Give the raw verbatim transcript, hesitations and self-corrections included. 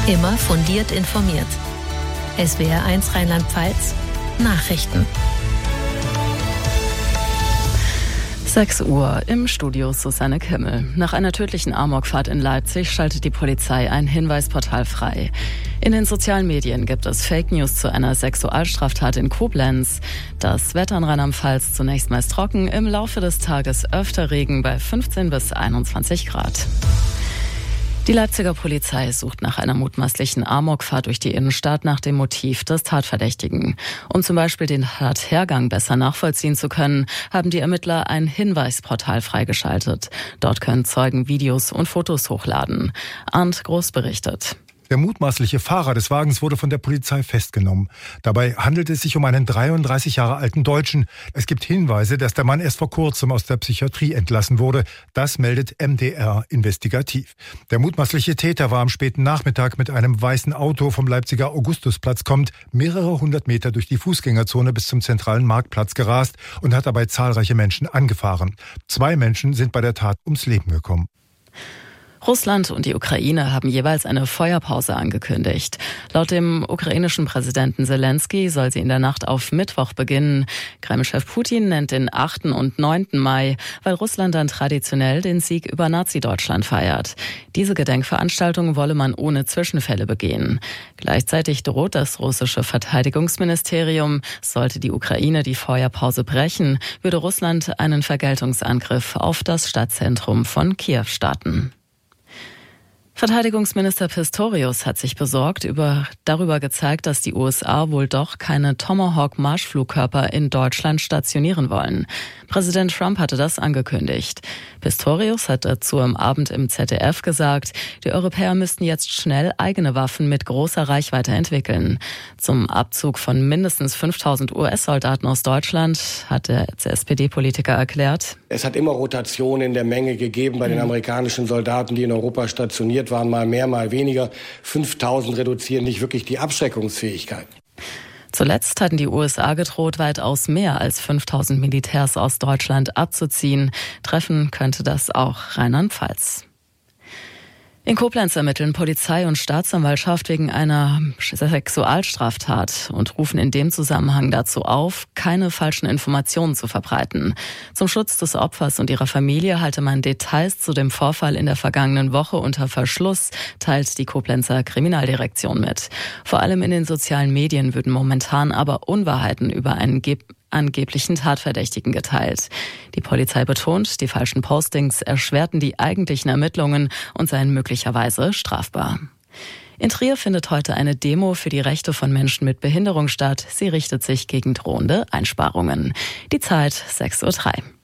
Immer fundiert informiert. S W R eins Rheinland-Pfalz Nachrichten. sechs Uhr im Studio Susanne Kimmel. Nach einer tödlichen Amokfahrt in Leipzig schaltet die Polizei ein Hinweisportal frei. In den sozialen Medien gibt es Fake News zu einer Sexualstraftat in Koblenz. Das Wetter in Rheinland-Pfalz zunächst meist trocken, im Laufe des Tages öfter Regen bei fünfzehn bis einundzwanzig Grad. Die Leipziger Polizei sucht nach einer mutmaßlichen Amokfahrt durch die Innenstadt nach dem Motiv des Tatverdächtigen. Um zum Beispiel den Tathergang besser nachvollziehen zu können, haben die Ermittler ein Hinweisportal freigeschaltet. Dort können Zeugen Videos und Fotos hochladen. Arndt Groß berichtet. Der mutmaßliche Fahrer des Wagens wurde von der Polizei festgenommen. Dabei handelt es sich um einen dreiunddreißig Jahre alten Deutschen. Es gibt Hinweise, dass der Mann erst vor kurzem aus der Psychiatrie entlassen wurde. Das meldet M D R investigativ. Der mutmaßliche Täter war am späten Nachmittag mit einem weißen Auto vom Leipziger Augustusplatz kommt, mehrere hundert Meter durch die Fußgängerzone bis zum zentralen Marktplatz gerast und hat dabei zahlreiche Menschen angefahren. Zwei Menschen sind bei der Tat ums Leben gekommen. Russland und die Ukraine haben jeweils eine Feuerpause angekündigt. Laut dem ukrainischen Präsidenten Zelensky soll sie in der Nacht auf Mittwoch beginnen. Kreml-Chef Putin nennt den achten und neunten Mai, weil Russland dann traditionell den Sieg über Nazi-Deutschland feiert. Diese Gedenkveranstaltung wolle man ohne Zwischenfälle begehen. Gleichzeitig droht das russische Verteidigungsministerium, sollte die Ukraine die Feuerpause brechen, würde Russland einen Vergeltungsangriff auf das Stadtzentrum von Kiew starten. Verteidigungsminister Pistorius hat sich besorgt über, darüber gezeigt, dass die U S A wohl doch keine Tomahawk-Marschflugkörper in Deutschland stationieren wollen. Präsident Trump hatte das angekündigt. Pistorius hat dazu am Abend im Z D F gesagt, die Europäer müssten jetzt schnell eigene Waffen mit großer Reichweite entwickeln. Zum Abzug von mindestens fünftausend U S-Soldaten aus Deutschland hat der S P D-Politiker erklärt: Es hat immer Rotation in der Menge gegeben bei den amerikanischen Soldaten, die in Europa stationiert waren, mal mehr, mal weniger. fünftausend reduzieren nicht wirklich die Abschreckungsfähigkeit. Zuletzt hatten die U S A gedroht, weitaus mehr als fünftausend Militärs aus Deutschland abzuziehen. Treffen könnte das auch Rheinland-Pfalz. In Koblenz ermitteln Polizei und Staatsanwaltschaft wegen einer Sexualstraftat und rufen in dem Zusammenhang dazu auf, keine falschen Informationen zu verbreiten. Zum Schutz des Opfers und ihrer Familie halte man Details zu dem Vorfall in der vergangenen Woche unter Verschluss, teilt die Koblenzer Kriminaldirektion mit. Vor allem in den sozialen Medien würden momentan aber Unwahrheiten über einen Ge- angeblichen Tatverdächtigen geteilt. Die Polizei betont, die falschen Postings erschwerten die eigentlichen Ermittlungen und seien möglicherweise strafbar. In Trier findet heute eine Demo für die Rechte von Menschen mit Behinderung statt. Sie richtet sich gegen drohende Einsparungen. Die Zeit sechs Uhr drei.